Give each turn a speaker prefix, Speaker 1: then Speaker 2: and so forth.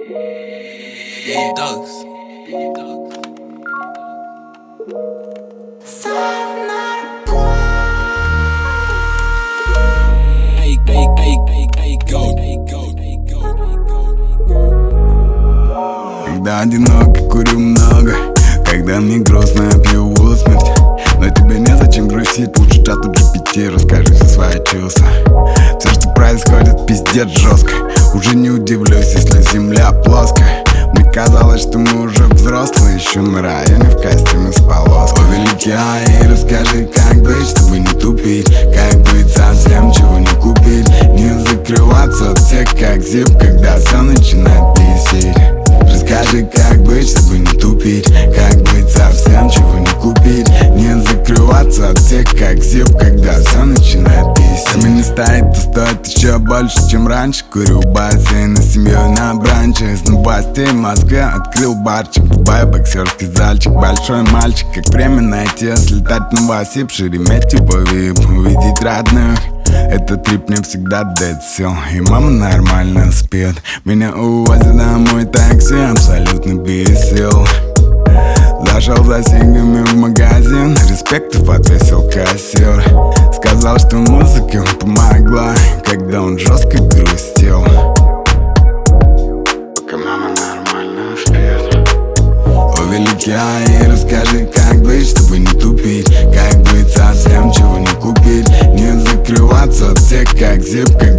Speaker 1: Когда одиноко, курю много. Когда мне грустно, я пью усмерть. Но тебе незачем грустить, лучше чату GPT расскажи все свои чувства. Все, что происходит, пиздец жестко. Уже не удивлюсь, если земля плоская. Мне казалось, что мы уже взрослые, еще на районе в костюме с полоской. О, великий Аи, расскажи, как быть, чтобы не тупить. Как быть совсем, чего не купить. Не закрываться от всех, как зип, когда все начинает бесить. Расскажи, как быть, чтобы не тупить. Как быть совсем, чего не купить. Не закрываться от всех, как зип, когда все начинает бесить. Время не стоит, то стоит еще больше, чем раньше. Курю бассейн с семьей на бранче. Из новостей в Москве открыл барчик. Дубай, боксерский зальчик. Большой мальчик, как время найти. Слетать на басе в Шереметьево VIP. Увидеть родных, этот трип мне всегда дает сил. И мама нормально спит. Меня увозят домой такси, абсолютно без сил. Зашел за сингами в магазин, респектов отвесил кассир. Сказал, что музыка помогла, когда он жестко грустил. Пока мама нормально спит. О, великий Аи, расскажи, как быть, чтобы не тупить. Как быть совсем, чего не купить. Не закрываться от всех, как зип,